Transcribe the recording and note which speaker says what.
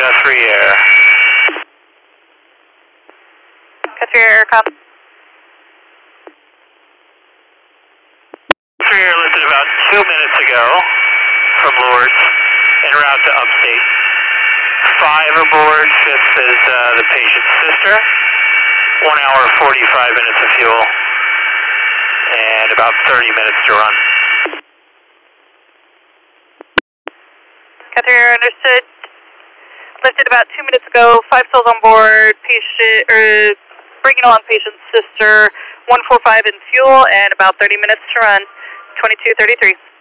Speaker 1: Guthrie Air.
Speaker 2: Guthrie Air, copy.
Speaker 1: Guthrie Air lifted about 2 minutes ago from Lourdes en route to Upstate. 5 aboard, 5th is the patient's sister. 1 hour, 45 minutes of fuel, and about 30 minutes to run.
Speaker 2: Guthrie Air, understood. Lifted about 2 minutes ago, 5 souls on board, patient, bringing on patient's sister, 145 in fuel, and about 30 minutes to run, 2233.